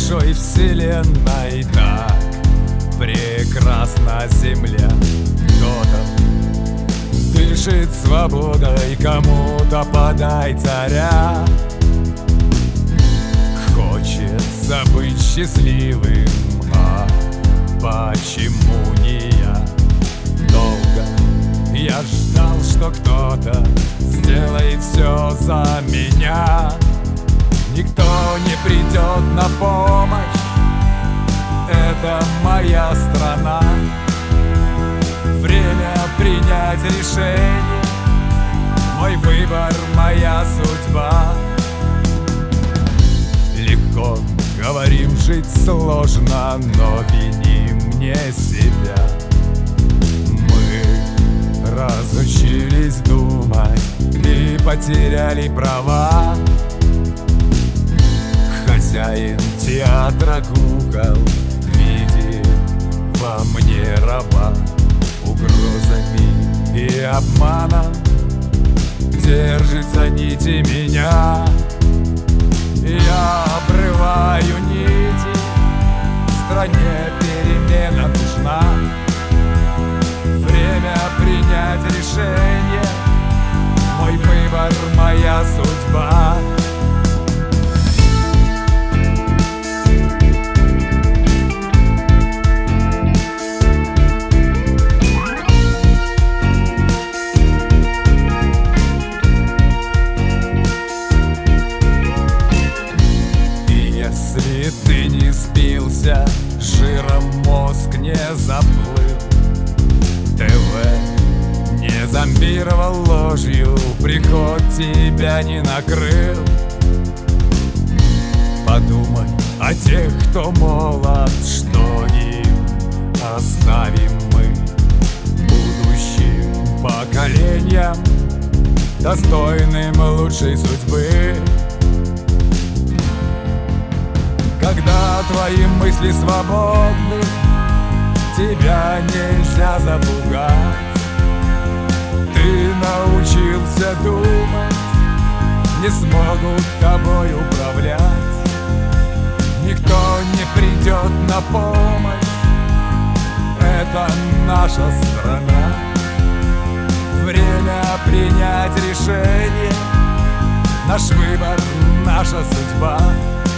большой вселенной так прекрасна земля. Кто-то дышит свободой, кому-то подай царя. Хочется быть счастливым, а почему не я? Долго я ждал, что кто-то сделает все за меня. Никто не придет на помощь, это моя страна. Время принять решение, мой выбор, моя судьба. Легко говорим, жить сложно, но виним не себя. Мы разучились думать и потеряли права. Хозяин театра кукол видит во мне раба. Угрозами и обманом держит за нити меня. Я обрываю нити, стране перемена нужна. Время принять решение, мой выбор, моя судьба. Если ты не спился, жиром мозг не заплыл, ТВ не зомбировал ложью, приход тебя не накрыл. Подумай о тех, кто молод, что им оставим мы будущим поколениям, достойным лучшей судьбы. Когда твои мысли свободны, тебя нельзя запугать. Ты научился думать, не смогут тобой управлять. Никто не придет на помощь, это наша страна. Время принять решение, наш выбор, наша судьба.